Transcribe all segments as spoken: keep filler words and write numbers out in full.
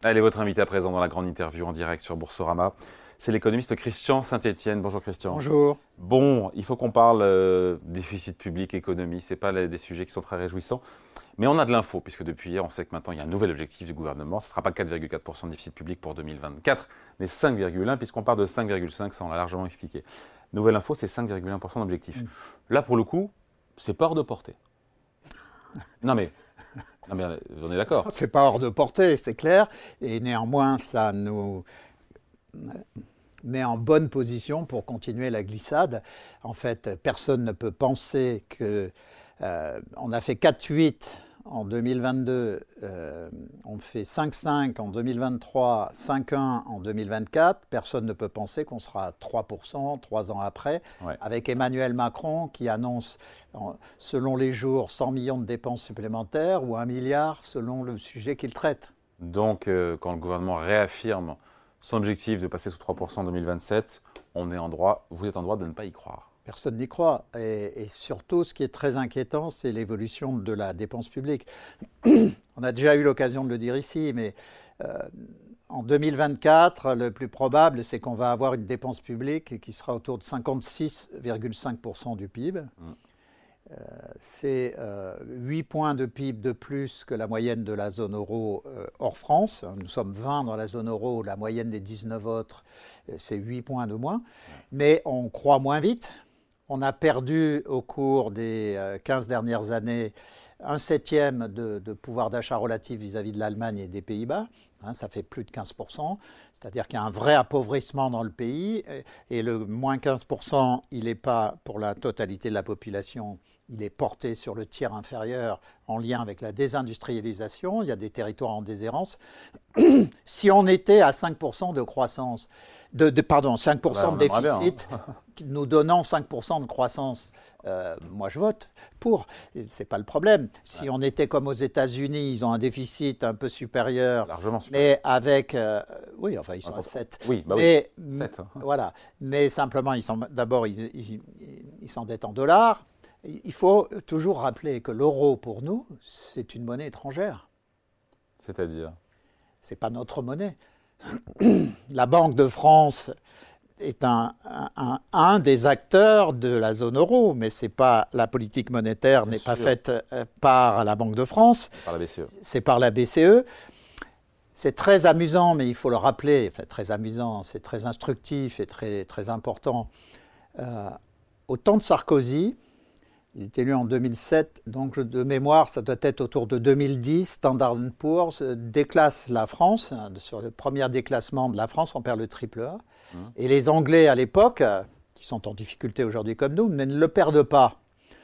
Elle est votre invité à présent dans la grande interview en direct sur Boursorama. C'est l'économiste Christian Saint-Etienne. Bonjour Christian. Bonjour. Bon, il faut qu'on parle euh, déficit public, économie. Ce n'est pas les, des sujets qui sont très réjouissants. Mais on a de l'info, puisque depuis hier, on sait que maintenant, il y a un nouvel objectif du gouvernement. Ce ne sera pas quatre virgule quatre pour cent de déficit public pour deux mille vingt-quatre, mais cinq virgule un, puisqu'on part de cinq virgule cinq, ça on l'a largement expliqué. Nouvelle info, c'est cinq virgule un pour cent d'objectif. Mmh. Là, pour le coup, c'est pas hors de portée. Non mais... Non mais on est d'accord. C'est pas hors de portée, c'est clair. Et néanmoins, ça nous met en bonne position pour continuer la glissade. En fait, personne ne peut penser que euh, on a fait quatre virgule huit en deux mille vingt-deux, euh, on fait cinq virgule cinq en deux mille vingt-trois, cinq virgule un en deux mille vingt-quatre. Personne ne peut penser qu'on sera à trois pour cent trois ans après, ouais. Avec Emmanuel Macron qui annonce, selon les jours, cent millions de dépenses supplémentaires ou un milliard selon le sujet qu'il traite. Donc, euh, quand le gouvernement réaffirme son objectif de passer sous trois pour cent en deux mille vingt-sept, on est en droit, vous êtes en droit de ne pas y croire. Personne n'y croit. Et, et surtout, ce qui est très inquiétant, c'est l'évolution de la dépense publique. On a déjà eu l'occasion de le dire ici, mais euh, en deux mille vingt-quatre, le plus probable, c'est qu'on va avoir une dépense publique qui sera autour de cinquante-six virgule cinq pour cent du P I B. Mmh. Euh, c'est euh, huit points de P I B de plus que la moyenne de la zone euro euh, hors France. Nous sommes vingt dans la zone euro, la moyenne des dix-neuf autres, c'est huit points de moins. Mais on croît moins vite. On a perdu au cours des quinze dernières années un septième de, de pouvoir d'achat relatif vis-à-vis de l'Allemagne et des Pays-Bas. Hein, ça fait plus de quinze pour cent. C'est-à-dire qu'il y a un vrai appauvrissement dans le pays. Et le moins quinze pour cent, il n'est pas pour la totalité de la population. Il est porté sur le tiers inférieur en lien avec la désindustrialisation. Il y a des territoires en déshérence. Si on était à cinq pour cent de croissance, de, de, pardon, cinq pour cent ben, de déficit, bien, hein. Nous donnant cinq pour cent de croissance, euh, moi je vote pour. Ce n'est pas le problème. Si ouais. On était comme aux États-Unis, ils ont un déficit un peu supérieur. Largement supérieur. Mais avec. Euh, oui, enfin, ils sont Attends, à sept. Oui, bah mais, oui. sept. Hein. Voilà. Mais simplement, ils sont, d'abord, ils, ils, ils s'endettent en dollars. Il faut toujours rappeler que l'euro, pour nous, c'est une monnaie étrangère. C'est-à-dire ? Ce n'est pas notre monnaie. La Banque de France est un, un, un des acteurs de la zone euro, mais c'est pas, la politique monétaire Bien n'est sûr. Pas faite par la Banque de France. Par la B C E. C'est par la B C E. C'est très amusant, mais il faut le rappeler, enfin, très amusant, c'est très instructif et très, très important. Euh, au temps de Sarkozy, il est élu en deux mille sept, donc de mémoire, ça doit être autour de deux mille dix. Standard and Poor's déclasse la France. Sur le premier déclassement de la France, on perd le triple A. Mmh. Et les Anglais, à l'époque, qui sont en difficulté aujourd'hui comme nous, mais ne le perdent pas.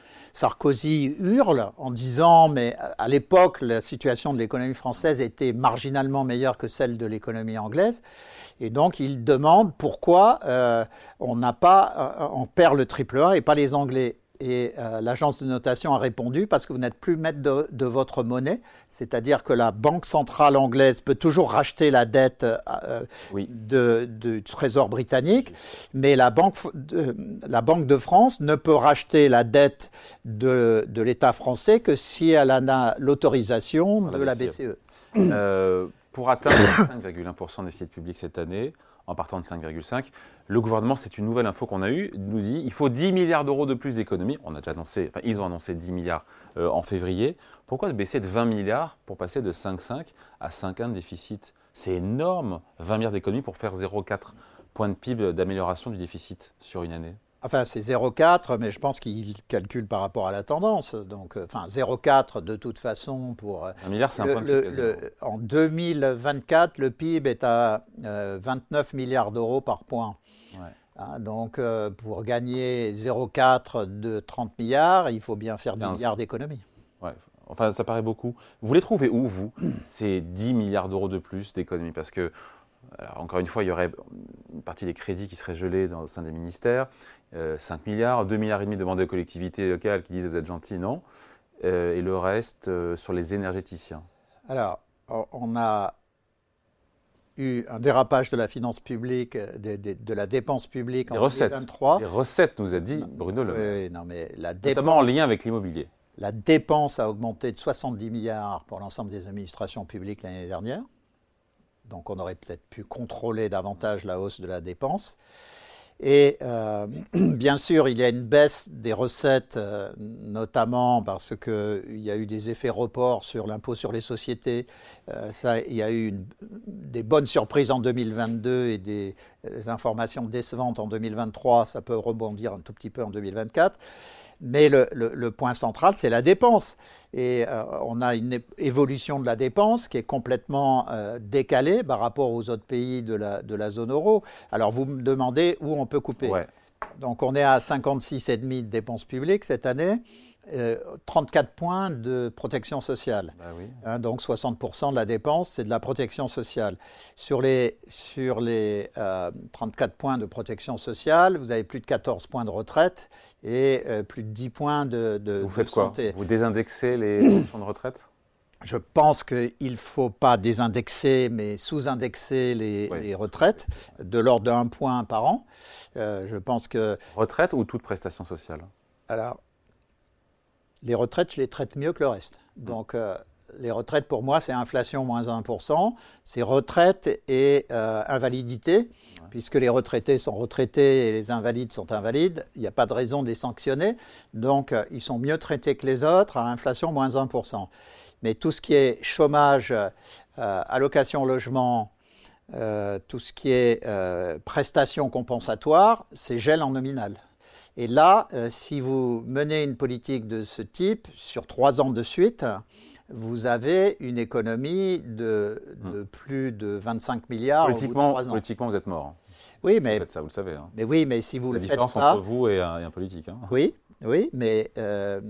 Sarkozy hurle en disant, mais à l'époque, la situation de l'économie française était marginalement meilleure que celle de l'économie anglaise. Et donc, il demande pourquoi euh, on n'a pas, euh, on perd le triple A et pas les Anglais. Et euh, l'agence de notation a répondu parce que vous n'êtes plus maître de, de votre monnaie, c'est-à-dire que la Banque centrale anglaise peut toujours racheter la dette euh, oui. de, de, du Trésor britannique, mais la Banque de, la Banque de France ne peut racheter la dette de, de l'État français que si elle en a l'autorisation de la B C E. Euh, pour atteindre cinq virgule un pour cent de déficit public cette année, en partant de cinq virgule cinq, le gouvernement, c'est une nouvelle info qu'on a eue, nous dit il faut dix milliards d'euros de plus d'économies. On a déjà annoncé, enfin ils ont annoncé dix milliards euh, en février. Pourquoi baisser de vingt milliards pour passer de cinq virgule cinq à cinq virgule un de déficit ? C'est énorme, vingt milliards d'économies pour faire zéro virgule quatre points de P I B d'amélioration du déficit sur une année. Enfin, c'est zéro virgule quatre, mais je pense qu'il calcule par rapport à la tendance. Donc, enfin, zéro virgule quatre de toute façon pour... Un milliard, c'est un le, point de le, P I B. Le, en deux mille vingt-quatre, le P I B est à euh, vingt-neuf milliards d'euros par point. Ouais. Hein, donc, euh, pour gagner zéro virgule quatre de trente milliards, il faut bien faire dix milliards d'économies. Ouais. Enfin, ça paraît beaucoup. Vous les trouvez où, vous, ces dix milliards d'euros de plus d'économies ? Parce que, alors, encore une fois, il y aurait une partie des crédits qui seraient gelés dans, au sein des ministères. Euh, cinq milliards, deux milliards et demi demandés aux collectivités locales qui disent vous êtes gentils, non. Euh, et le reste euh, sur les énergéticiens. Alors, on a eu un dérapage de la finance publique, de, de, de la dépense publique les en recettes, deux mille vingt-trois. Les recettes, nous a dit Bruno Le Maire. Oui, non, mais la Notamment dépense, en lien avec l'immobilier. La dépense a augmenté de soixante-dix milliards pour l'ensemble des administrations publiques l'année dernière. Donc on aurait peut-être pu contrôler davantage la hausse de la dépense. Et euh, bien sûr, il y a une baisse des recettes, euh, notamment parce qu'il y a eu des effets reports sur l'impôt sur les sociétés. Euh, ça, il y a eu une, des bonnes surprises en deux mille vingt-deux et des, des informations décevantes en deux mille vingt-trois. Ça peut rebondir un tout petit peu en deux mille vingt-quatre. Mais le, le, le point central, c'est la dépense. Et euh, on a une é- évolution de la dépense qui est complètement euh, décalée par rapport aux autres pays de la, de la zone euro. Alors, vous me demandez où on peut couper. Ouais. Donc, on est à cinquante-six virgule cinq de dépenses publiques cette année, euh, trente-quatre points de protection sociale. Bah oui. Hein, donc, soixante pour cent de la dépense, c'est de la protection sociale. Sur les, sur les euh, trente-quatre points de protection sociale, vous avez plus de quatorze points de retraite et euh, plus de dix points de, de, Vous de faites quoi? santé. Vous désindexez les pensions de retraite? Je pense qu'il ne faut pas désindexer, mais sous-indexer les, Oui. les retraites de l'ordre d'un point par an. Euh, je pense que... Retraite ou toute prestation sociale? Alors, les retraites, je les traite mieux que le reste. Donc, euh, les retraites, pour moi, c'est inflation moins un pour cent. C'est retraite et euh, invalidité, ouais. Puisque les retraités sont retraités et les invalides sont invalides. Il n'y a pas de raison de les sanctionner. Donc, euh, ils sont mieux traités que les autres à inflation moins un pour cent. Mais tout ce qui est chômage, euh, allocation logement, euh, tout ce qui est euh, prestations compensatoires, c'est gel en nominal. Et là, euh, si vous menez une politique de ce type sur trois ans de suite, vous avez une économie de, de plus de vingt-cinq milliards au bout de trois ans. Politiquement, vous êtes mort. Oui, mais, vous faites ça, vous le savez. Hein. Mais oui, mais si vous c'est le la faites pas... différence entre vous et un, et un politique. Hein. Oui, oui, mais euh,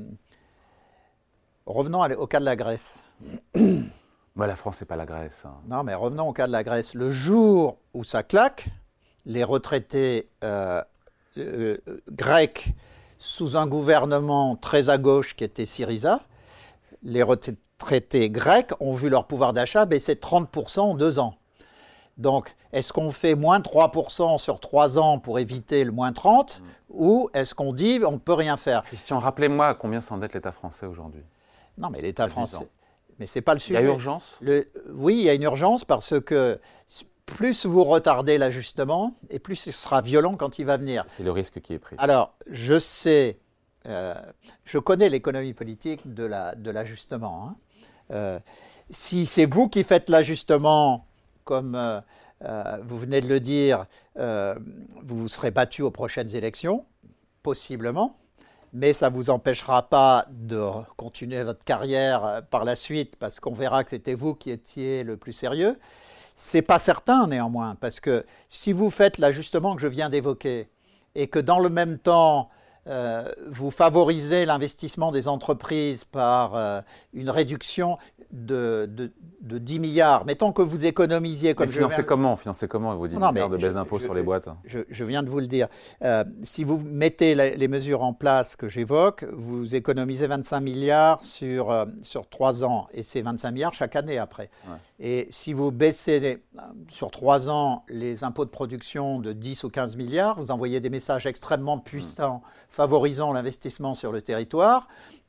revenons au cas de la Grèce. Bah, la France, c'est pas la Grèce. Hein. Non, mais revenons au cas de la Grèce. Le jour où ça claque, les retraités euh, euh, grecs sous un gouvernement très à gauche qui était Syriza, les retraités grecs ont vu leur pouvoir d'achat baisser de trente pour cent en deux ans. Donc, est-ce qu'on fait moins trois pour cent sur trois ans pour éviter le moins trente mmh. ou est-ce qu'on dit on ne peut rien faire? Christian, rappelez-moi combien s'endette l'État français aujourd'hui? Non, mais l'État français... Mais ce n'est pas le sujet. Il y a urgence? le, Oui, il y a une urgence parce que plus vous retardez l'ajustement et plus ce sera violent quand il va venir. C'est le risque qui est pris. Alors, je sais, euh, je connais l'économie politique de, la, de l'ajustement. Hein. Euh, si c'est vous qui faites l'ajustement, comme euh, euh, vous venez de le dire, euh, vous serez battu aux prochaines élections, possiblement. Mais ça ne vous empêchera pas de continuer votre carrière par la suite parce qu'on verra que c'était vous qui étiez le plus sérieux. Ce n'est pas certain néanmoins, parce que si vous faites l'ajustement que je viens d'évoquer et que dans le même temps, euh, vous favorisez l'investissement des entreprises par euh, une réduction de, de, de dix milliards, mettons que vous économisiez comme mais financez je viens... comment Financez comment vos dix non, milliards de baisse je, d'impôts je, sur les boîtes? je, je viens de vous le dire. Euh, si vous mettez la, les mesures en place que j'évoque, vous économisez vingt-cinq milliards sur, euh, sur trois ans, et c'est vingt-cinq milliards chaque année après. Ouais. Et si vous baissez les, sur trois ans les impôts de production de dix ou quinze milliards, vous envoyez des messages extrêmement puissants mmh. favorisant l'investissement sur le territoire.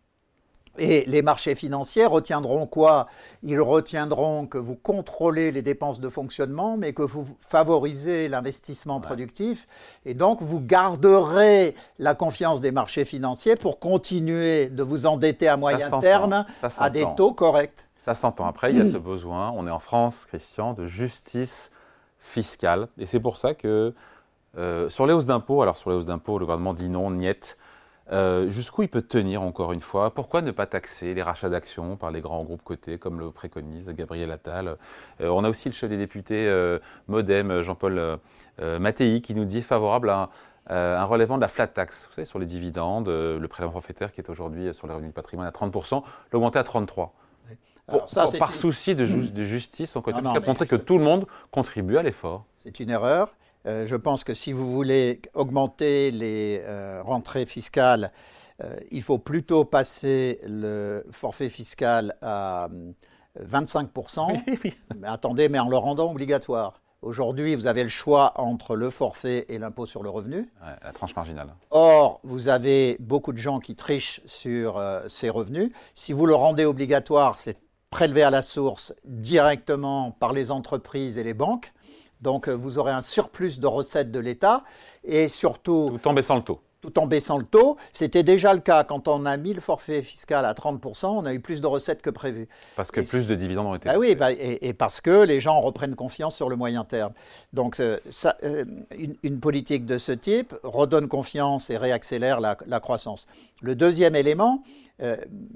Et les marchés financiers retiendront quoi? Ils retiendront que vous contrôlez les dépenses de fonctionnement, mais que vous favorisez l'investissement ouais. productif. Et donc, vous garderez la confiance des marchés financiers pour continuer de vous endetter à moyen terme à des taux corrects. Ça s'entend. Après, il y a ce besoin, on est en France, Christian, de justice fiscale. Et c'est pour ça que euh, sur les hausses d'impôts, alors sur les hausses d'impôts, le gouvernement dit non, niet. Euh, jusqu'où il peut tenir, encore une fois? Pourquoi ne pas taxer les rachats d'actions par les grands groupes cotés, comme le préconise Gabriel Attal? euh, On a aussi le chef des députés euh, Modem, Jean-Paul euh, Mattei, qui nous dit favorable à euh, un relèvement de la flat tax, vous savez, sur les dividendes, euh, le prélèvement forfaitaire qui est aujourd'hui sur les revenus du patrimoine à trente pour cent, l'augmenter à trente-trois pour cent. Alors, ça, pour, par une... souci de, ju- de justice, on continue à montrer que tout le monde contribue à l'effort. C'est une erreur. Euh, je pense que si vous voulez augmenter les euh, rentrées fiscales, euh, il faut plutôt passer le forfait fiscal à euh, vingt-cinq pour cent. Oui, oui. Mais attendez, mais en le rendant obligatoire. Aujourd'hui, vous avez le choix entre le forfait et l'impôt sur le revenu. Ouais, la tranche marginale. Or, vous avez beaucoup de gens qui trichent sur euh, ces revenus. Si vous le rendez obligatoire, c'est prélevés à la source directement par les entreprises et les banques. Donc, vous aurez un surplus de recettes de l'État et surtout… Tout en baissant le taux. Tout en baissant le taux. C'était déjà le cas. Quand on a mis le forfait fiscal à trente pour cent, on a eu plus de recettes que prévu. Parce que et plus de dividendes ont été bah oui, bah, et, et parce que les gens reprennent confiance sur le moyen terme. Donc, euh, ça, euh, une, une politique de ce type redonne confiance et réaccélère la, la croissance. Le deuxième élément… Euh,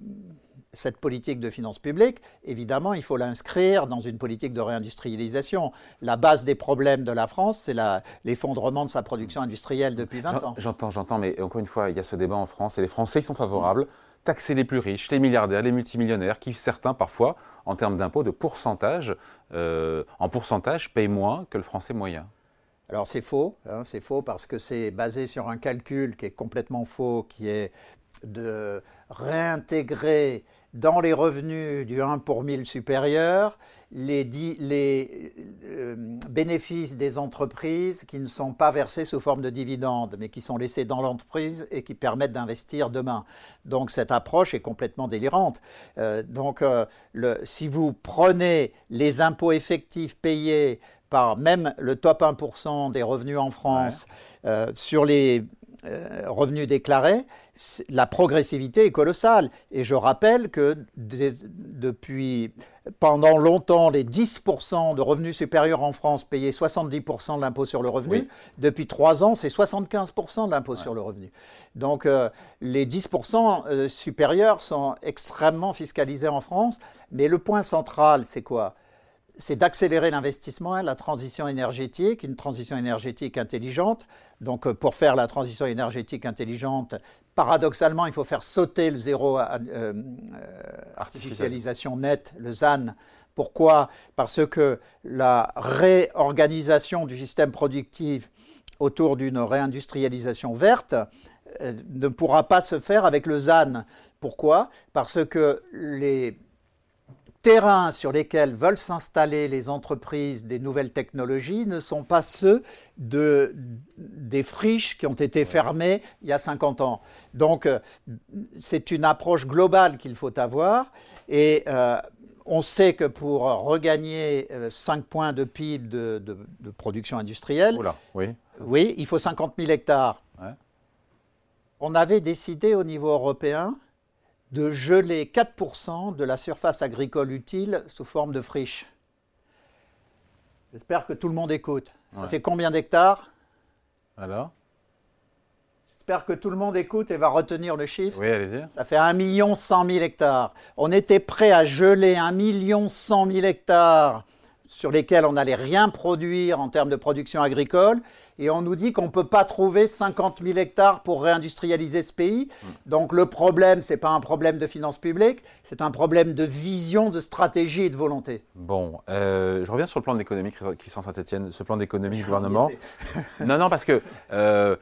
cette politique de finances publiques, évidemment, il faut l'inscrire dans une politique de réindustrialisation. La base des problèmes de la France, c'est la, l'effondrement de sa production industrielle depuis vingt ans. J'entends, j'entends, mais encore une fois, il y a ce débat en France et les Français qui sont favorables. Mmh. Taxer les plus riches, les milliardaires, les multimillionnaires, qui certains, parfois, en termes d'impôts, de pourcentage, euh, en pourcentage, payent moins que le Français moyen. Alors c'est faux, hein, c'est faux parce que c'est basé sur un calcul qui est complètement faux, qui est de réintégrer dans les revenus du un pour mille supérieur, les, di, les euh, bénéfices des entreprises qui ne sont pas versés sous forme de dividendes, mais qui sont laissés dans l'entreprise et qui permettent d'investir demain. Donc cette approche est complètement délirante. Euh, donc euh, le, si vous prenez les impôts effectifs payés par même le top un pour cent des revenus en France ouais. euh, sur les euh, revenus déclarés, la progressivité est colossale. Et je rappelle que des, depuis pendant longtemps, les dix pour cent de revenus supérieurs en France payaient soixante-dix pour cent de l'impôt sur le revenu. Oui. Depuis trois ans, c'est soixante-quinze pour cent de l'impôt ouais. sur le revenu. Donc euh, les dix pour cent euh, supérieurs sont extrêmement fiscalisés en France. Mais le point central, c'est quoi ? C'est d'accélérer l'investissement, la transition énergétique, une transition énergétique intelligente. Donc, pour faire la transition énergétique intelligente, paradoxalement, il faut faire sauter le zéro euh, euh, artificialisation nette, le Z A N. Pourquoi ? Parce que la réorganisation du système productif autour d'une réindustrialisation verte euh, ne pourra pas se faire avec le Z A N. Pourquoi ? Parce que les terrains sur lesquels veulent s'installer les entreprises des nouvelles technologies ne sont pas ceux de, des friches qui ont été fermées il y a cinquante ans. Donc, c'est une approche globale qu'il faut avoir. Et euh, on sait que pour regagner cinq points de P I B de, de, de production industrielle, Oula, oui. oui, il faut cinquante mille hectares. Ouais. On avait décidé au niveau européen de geler quatre pour cent de la surface agricole utile sous forme de friche. J'espère que tout le monde écoute. Ça ouais. fait combien d'hectares ? Alors ? J'espère que tout le monde écoute et va retenir le chiffre. Oui, allez-y. Ça fait un million cent mille hectares. On était prêt à geler un million cent mille hectares sur lesquels on n'allait rien produire en termes de production agricole. Et on nous dit qu'on ne peut pas trouver cinquante mille hectares pour réindustrialiser ce pays. Mmh. Donc le problème, ce n'est pas un problème de finances publiques, c'est un problème de vision, de stratégie et de volonté. Bon, euh, je reviens sur le plan d'économie, Christian Saint-Etienne, ce plan d'économie du gouvernement. non, non, parce que euh,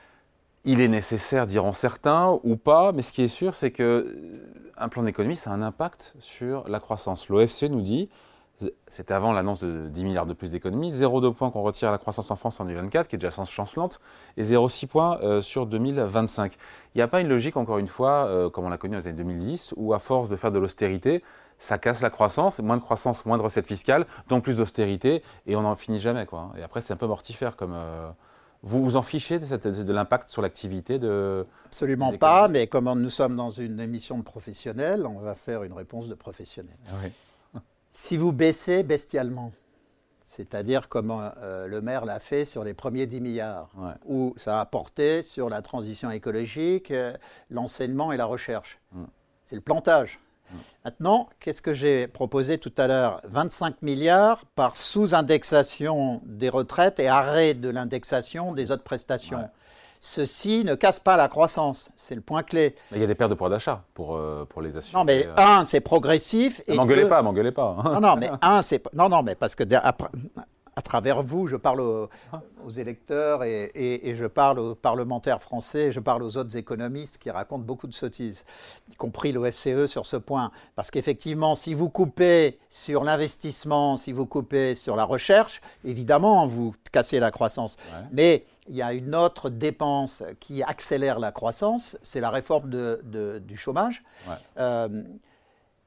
il est nécessaire, diront certains, ou pas, mais ce qui est sûr, c'est qu'un plan d'économie, ça a un impact sur la croissance. L'O F C E nous dit… C'était avant l'annonce de dix milliards de plus d'économies, zéro virgule deux points qu'on retire à la croissance en France en deux mille vingt-quatre, qui est déjà chancelante, et zéro virgule six points euh, sur deux mille vingt-cinq. Il n'y a pas une logique, encore une fois, euh, comme on l'a connu dans les années deux mille dix, où à force de faire de l'austérité, ça casse la croissance, moins de croissance, moins de recettes fiscales, donc plus d'austérité, et on n'en finit jamais, quoi. Et après, c'est un peu mortifère comme… Euh, vous vous en fichez de, cette, de l'impact sur l'activité de… Absolument pas, mais comme nous sommes dans une émission de professionnels, on va faire une réponse de professionnels. Oui. Si vous baissez bestialement, c'est-à-dire comme euh, le maire l'a fait sur les premiers dix milliards, ouais. où ça a porté sur la transition écologique, euh, l'enseignement et la recherche. Mm. C'est le plantage. Mm. Maintenant, qu'est-ce que j'ai proposé tout à l'heure ? vingt-cinq milliards par sous-indexation des retraites et arrêt de l'indexation des autres prestations. Ouais. Ceci ne casse pas la croissance, c'est le point clé. Mais il y a des pertes de pouvoir d'achat pour, euh, pour les assurer. Non, mais euh... un, c'est progressif. Et m'engueulez deux... pas, m'engueulez pas. non, non, mais un, c'est… Non, non, mais parce que après, à travers vous, je parle aux, aux électeurs et, et, et je parle aux parlementaires français, et je parle aux autres économistes qui racontent beaucoup de sottises, y compris l'O F C E sur ce point. Parce qu'effectivement, si vous coupez sur l'investissement, si vous coupez sur la recherche, évidemment, vous cassez la croissance. Ouais. Mais il y a une autre dépense qui accélère la croissance, c'est la réforme de, de, du chômage. Ouais. Euh,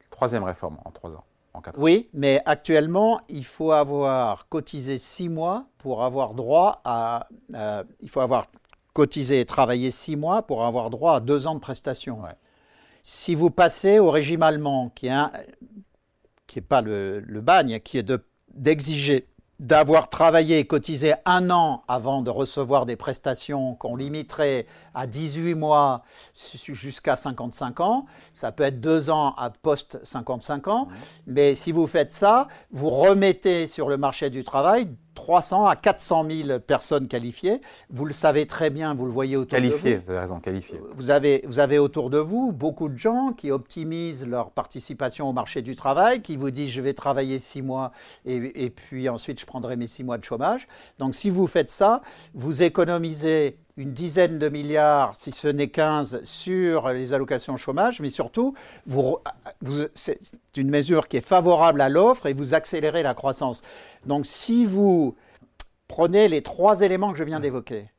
Troisième réforme en trois ans, en quatre ans. Oui, mais actuellement, il faut avoir cotisé six mois pour avoir droit à... Euh, il faut avoir cotisé et travaillé six mois pour avoir droit à deux ans de prestations. Ouais. Si vous passez au régime allemand, qui est, qui est pas le, le bagne, qui est de, d'exiger d'avoir travaillé et cotisé un an avant de recevoir des prestations qu'on limiterait à dix-huit mois jusqu'à cinquante-cinq ans. Ça peut être deux ans à post cinquante-cinq ans. Mmh. Mais si vous faites ça, vous remettez sur le marché du travail trois cents à quatre cent mille personnes qualifiées. Vous le savez très bien, vous le voyez autour qualifié, de vous. Vous avez raison, qualifié. Vous avez, vous avez autour de vous beaucoup de gens qui optimisent leur participation au marché du travail, qui vous disent je vais travailler six mois et, et puis ensuite je prendrai mes six mois de chômage. Donc si vous faites ça, vous économisez une dizaine de milliards, si ce n'est quinze, sur les allocations chômage, mais surtout, vous, vous, c'est une mesure qui est favorable à l'offre et vous accélérez la croissance. Donc si vous prenez les trois éléments que je viens d'évoquer,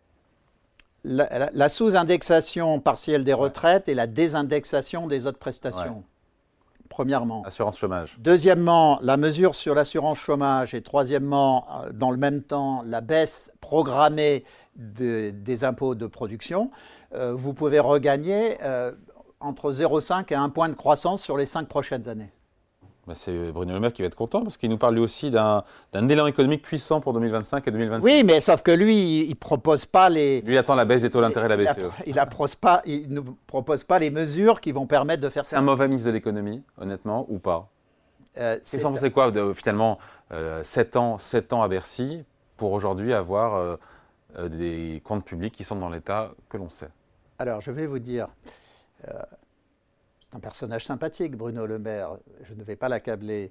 la, la, la sous-indexation partielle des retraites et la désindexation des autres prestations. Ouais. Premièrement. Assurance chômage. Deuxièmement, la mesure sur l'assurance chômage. Et troisièmement, dans le même temps, la baisse programmée de, des impôts de production. Euh, vous pouvez regagner euh, entre zéro virgule cinq et un point de croissance sur les cinq prochaines années. Ben c'est Bruno Le Maire qui va être content parce qu'il nous parle lui aussi d'un, d'un élan économique puissant pour deux mille vingt-cinq et deux mille vingt-six. Oui, mais sauf que lui, il ne propose pas les... Lui, il attend la baisse des taux d'intérêt de la B C E. Il ne il ne propose pas les mesures qui vont permettre de faire c'est ça. C'est un mauvais ministre de l'économie, honnêtement, ou pas euh, C'est sans penser quoi de, finalement, euh, sept ans, sept ans à Bercy pour aujourd'hui avoir euh, euh, des comptes publics qui sont dans l'état que l'on sait. Alors, je vais vous dire... Euh, C'est un personnage sympathique, Bruno Le Maire. Je ne vais pas l'accabler.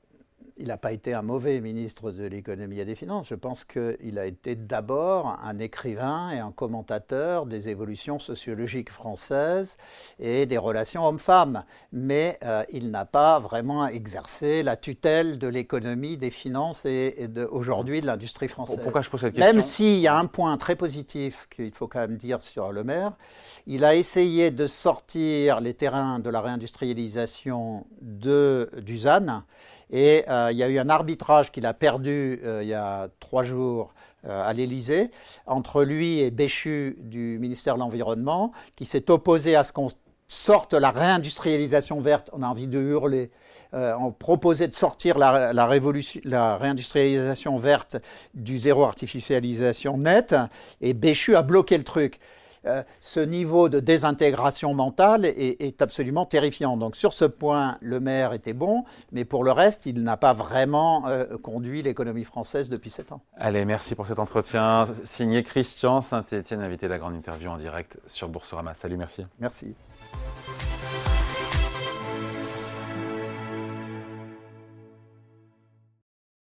Il n'a pas été un mauvais ministre de l'économie et des finances. Je pense qu'il a été d'abord un écrivain et un commentateur des évolutions sociologiques françaises et des relations hommes-femmes. Mais euh, il n'a pas vraiment exercé la tutelle de l'économie, des finances et, et de, aujourd'hui de l'industrie française. Pourquoi je pose cette question ? Même s'il y a un point très positif qu'il faut quand même dire sur Le Maire, il a essayé de sortir les terrains de la réindustrialisation de, du Z A N. Et euh, il y a eu un arbitrage qu'il a perdu euh, il y a trois jours euh, à l'Élysée entre lui et Béchu du ministère de l'Environnement, qui s'est opposé à ce qu'on sorte la réindustrialisation verte. On a envie de hurler. Euh, on proposait de sortir la, la, révolution, la réindustrialisation verte du zéro artificialisation nette, et Béchu a bloqué le truc. Euh, ce niveau de désintégration mentale est, est absolument terrifiant. Donc sur ce point, Le Maire était bon, mais pour le reste, il n'a pas vraiment euh, conduit l'économie française depuis sept ans. Allez, merci pour cet entretien. Signé Christian Saint-Etienne, invité de la grande interview en direct sur Boursorama. Salut, merci. Merci.